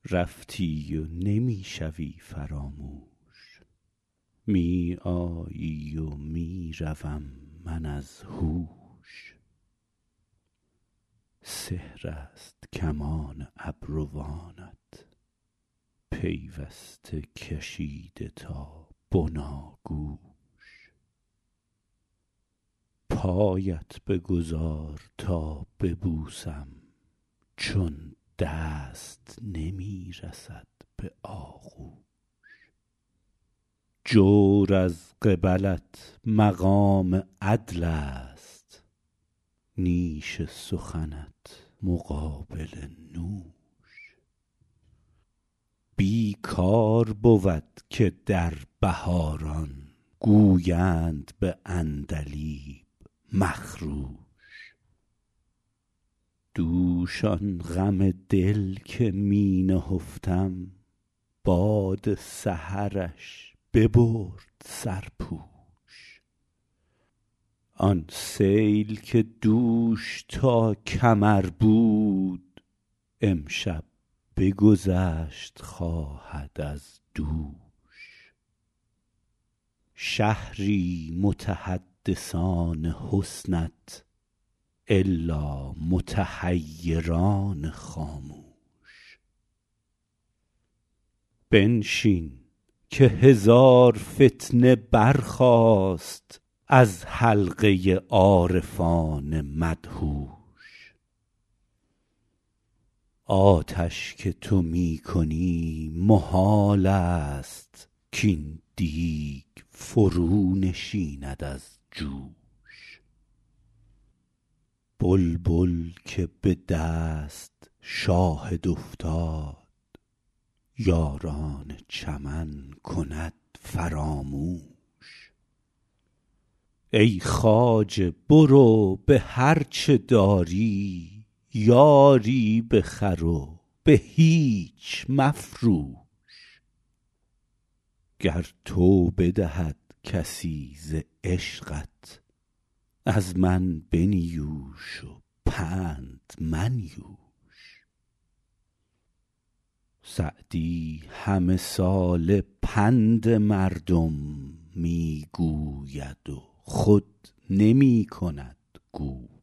رفتی و نمی شوی فراموش، می آیی و می روم من از هوش. سحر است کمان ابروانت، پیوسته کشیده تا بناگوش. پایت بگذار تا ببوسم، چون دست نمی رسد به آغوش. جور از قبلت مقام عدل است، نیش سخنت مقابل نوش. بی کار بود که در بهاران گویند به عندلیب مخروش. دوش آن غم دل که می نهفتم، باد سحرش ببرد سرپوش. آن سیل که دوش تا کمر بود، امشب بگذشت خواهد از دوش. شهری متحدثان حسنت، الا متحیران خاموش. بنشین که هزار فتنه برخاست از حلقه عارفان مدهوش. آتش که تو می کنی محال است کاین دیگ فرو نشیند از جوش. بلبل که به دست شاهد افتاد، یاران چمن کند فراموش. ای خواجه برو به هر چه داری، یاری بخر و به هیچ مفروش. گر توبه دهد کسی ز عشقت، از من بنیوش و پند منیوش. سعدی همه ساله پند مردم می گوید و خود نمی کند گوش.